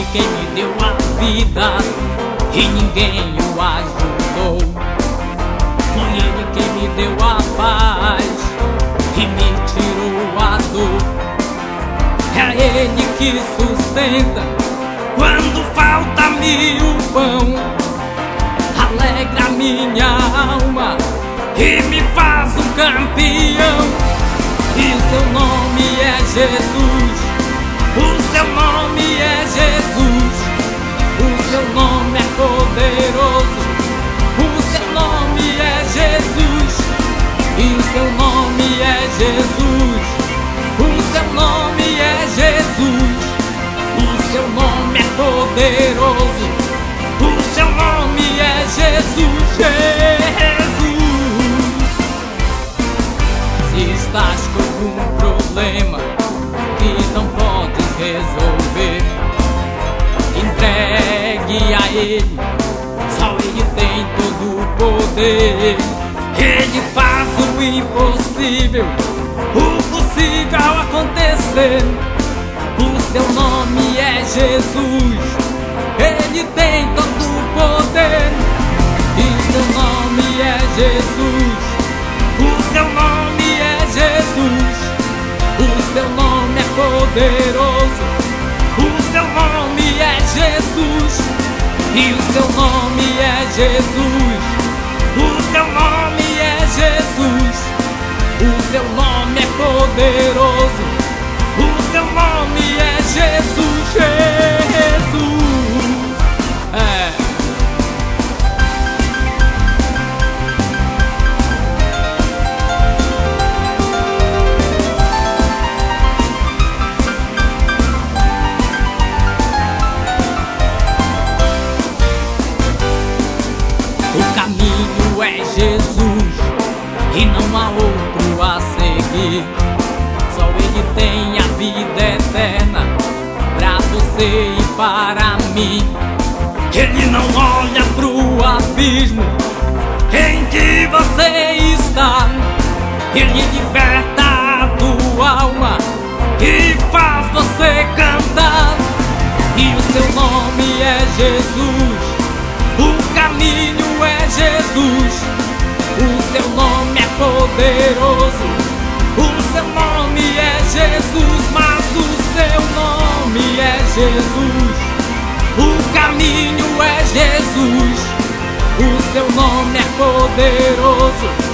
quem me deu a vida e ninguém o ajudou. Foi Ele quem me deu a paz e me tirou a dor. É Ele que sustenta quando falta-me o pão. Alegra minha alma e me faz um campeão. E seu nome é Jesus, o seu nome é Jesus, o seu nome é poderoso, o seu nome é Jesus, e o seu nome é Jesus, o seu nome é Jesus, o seu nome é poderoso, o seu nome é Jesus, Jesus. Se estás com algum problema que não podes resolver, entregue a Ele, só Ele tem todo o poder. Ele faz o impossível, o possível acontecer. O seu nome é Jesus, Ele tem todo o poder. E seu nome é Jesus, o seu nome é Jesus, o seu nome é poderoso, o seu nome é Jesus, e o seu nome é Jesus, o seu nome é Jesus, o seu nome é poderoso, o seu nome é Jesus, Jesus. O caminho é Jesus e não há outro a seguir. Só Ele tem a vida eterna pra você e para mim. Ele não olha pro abismo em que você está. Ele liberta a tua alma e faz você cantar. E o seu nome é Jesus, o caminho é Jesus, o seu nome é poderoso, o seu nome é Jesus, mas o seu nome é Jesus, o caminho é Jesus, o seu nome é poderoso,